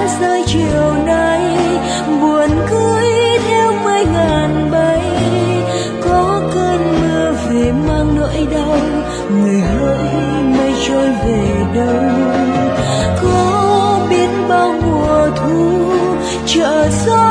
rơi chiều nay, buồn cưới theo mây ngàn bay. Có cơn mưa về mang nỗi đau, người hỡi mây trôi về đâu. Có biết bao mùa thu chợ gió